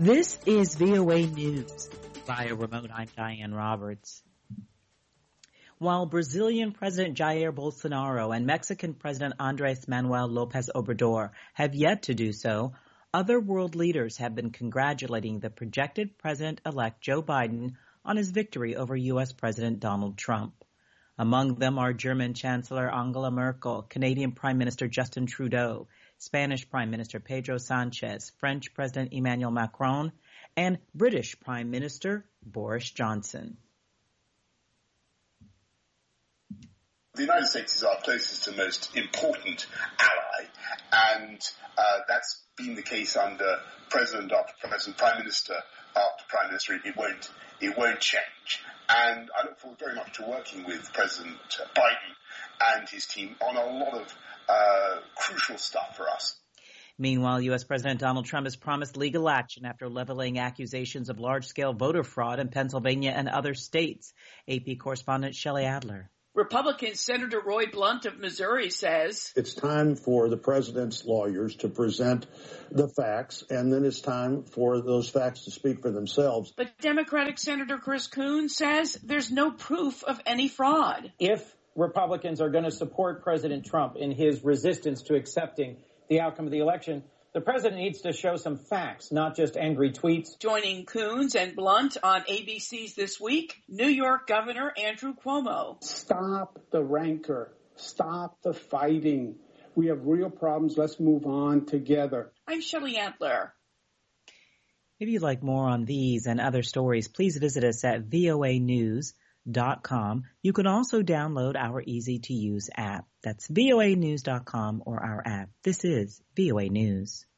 This is VOA News. Via remote, I'm Diane Roberts. While Brazilian President Jair Bolsonaro and Mexican President Andrés Manuel López Obrador have yet to do so, other world leaders have been congratulating the projected President-elect Joe Biden on his victory over U.S. President Donald Trump. Among them are German Chancellor Angela Merkel, Canadian Prime Minister Justin Trudeau, Spanish Prime Minister Pedro Sanchez, French President Emmanuel Macron, and British Prime Minister Boris Johnson. The United States is our closest and most important ally, and that's been the case under President after President, Prime Minister after Prime Minister. It won't change. And I look forward very much to working with President Biden and his team on a lot of crucial stuff for us. Meanwhile, U.S. President Donald Trump has promised legal action after leveling accusations of large-scale voter fraud in Pennsylvania and other states. AP correspondent Shelley Adler. Republican Senator Roy Blunt of Missouri says it's time for the president's lawyers to present the facts, and then it's time for those facts to speak for themselves. But Democratic Senator Chris Coons says there's no proof of any fraud. If Republicans are going to support President Trump in his resistance to accepting the outcome of the election, the president needs to show some facts, not just angry tweets. Joining Coons and Blunt on ABC's This Week, New York Governor Andrew Cuomo. Stop the rancor. Stop the fighting. We have real problems. Let's move on together. I'm Shelley Adler. If you'd like more on these and other stories, please visit us at voanews.com. You can also download our easy-to-use app. That's voanews.com or our app. This is VOA News.